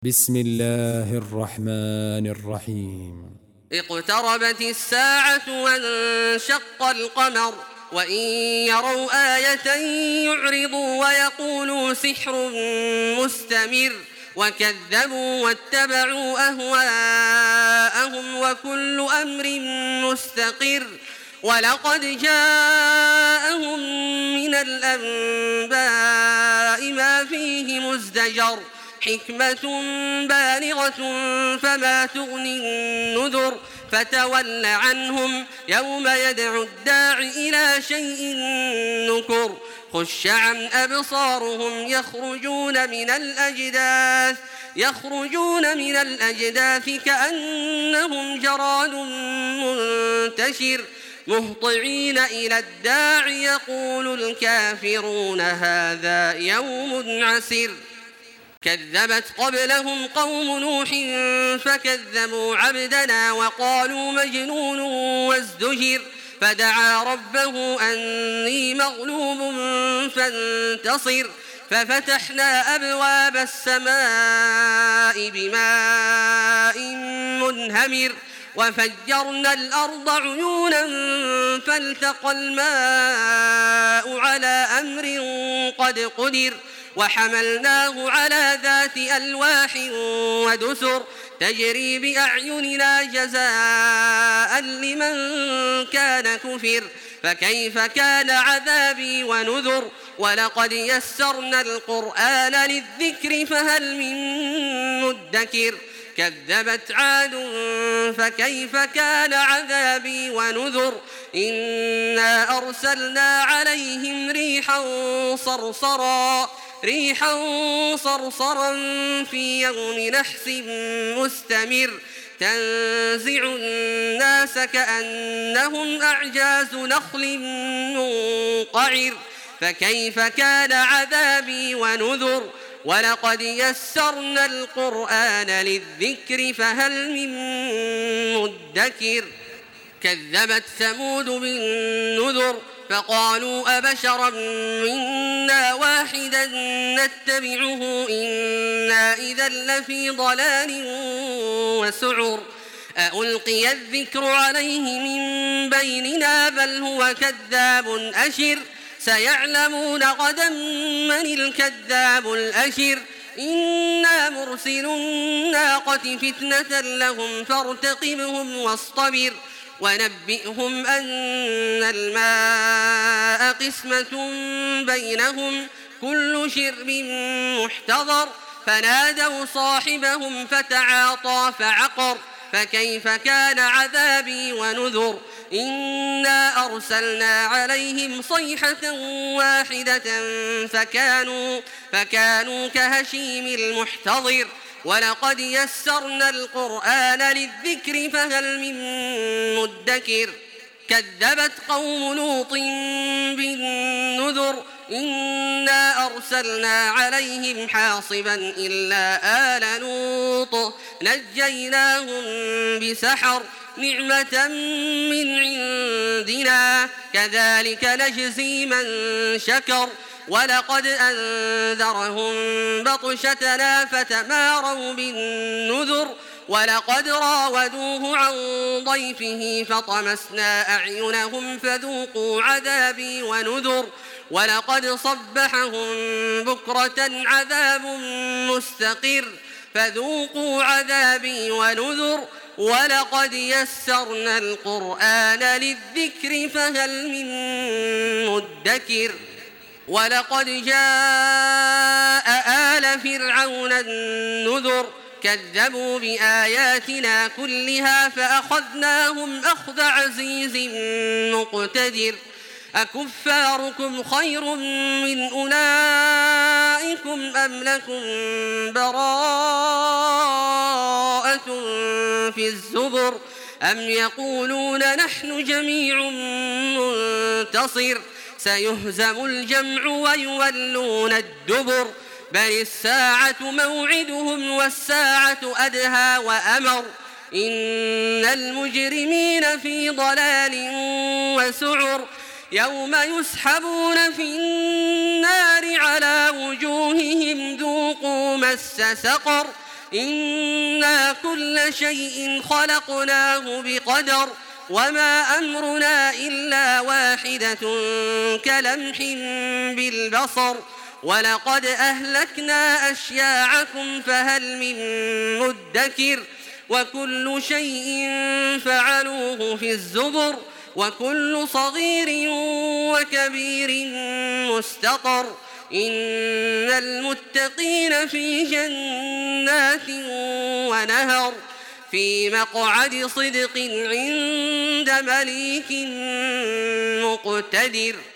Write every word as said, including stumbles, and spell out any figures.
بسم الله الرحمن الرحيم. اقتربت الساعة وانشق القمر وإن يروا آية يعرضوا ويقولوا سحر مستمر وكذبوا واتبعوا أهواءهم وكل أمر مستقر ولقد جاءهم من الأنباء ما فيه مزدجر حكمة بالغة فما تغني النذر فتول عنهم يوم يدعو الداع إلى شيء نكر خش عن أبصارهم يخرجون من الأجداث يخرجون من الأجداث كأنهم جراد منتشر مهطعين إلى الداع يقول الكافرون هذا يوم عسر كذبت قبلهم قوم نوح فكذبوا عبدنا وقالوا مجنون وازدجر فدعا ربه أني مغلوب فانتصر ففتحنا أبواب السماء بماء منهمر وفجرنا الأرض عيونا فالتقى الماء على أمر قد قدر وحملناه على ذات ألواح ودسر تجري بأعيننا جزاء لمن كان كفر فكيف كان عذابي ونذر ولقد يسرنا القرآن للذكر فهل من مدكر كذبت عاد فكيف كان عذابي ونذر إنا أرسلنا عليهم ريحا صرصرا ريحا صرصرا في يوم نحس مستمر تنزع الناس كأنهم أعجاز نخل منقعر فكيف كان عذابي ونذر ولقد يسرنا القرآن للذكر فهل من مدكر كذبت ثمود بالنذر فقالوا أبشرا منا واحدا نتبعه إنا إذا لفي ضلال وسعر ألقي الذكر عليه من بيننا بل هو كذاب أشر سيعلمون غدا من الكذاب الأشر إنا مرسل الناقة فتنة لهم فارتقبهم واصطبر ونبئهم أن الماء قسمة بينهم كل شرب محتضر فنادوا صاحبهم فتعاطى فعقر فكيف كان عذابي ونذر إنا أرسلنا عليهم صيحة واحدة فكانوا, فكانوا كهشيم المحتضر ولقد يسرنا القرآن للذكر فهل من مدكر كذبت قوم لوط بالنذر إنا أرسلنا عليهم حاصبا إلا آل لوط نجيناهم بسحر نعمة من عندنا كذلك نجزي من شكر ولقد أنذرهم بطشتنا فتماروا بالنذر ولقد راودوه عن ضيفه فطمسنا أعينهم فذوقوا عذابي ونذر ولقد صبحهم بكرة عذاب مستقر فذوقوا عذابي ونذر ولقد يسرنا القرآن للذكر فهل من مدكر ولقد جاء آل فرعون النذر كذبوا بآياتنا كلها فأخذناهم أخذ عزيز مقتدر أكفاركم خير من أولئكم أم لكم براءة في الزبر أم يقولون نحن جميع منتصر سيهزم الجمع ويولون الدبر بل الساعة موعدهم والساعة أدهى وأمر إن المجرمين في ضلال وسعر يوم يسحبون في النار على وجوههم ذوقوا مس سقر إنا كل شيء خلقناه بقدر وما أمرنا إلا واحدة كلمح بالبصر ولقد أهلكنا أشياعكم فهل من مدكر وكل شيء فعلوه في الزبر وكل صغير وكبير مستقر إن المتقين في جنات ونهر في مقعد صدق عند مليك مقتدر.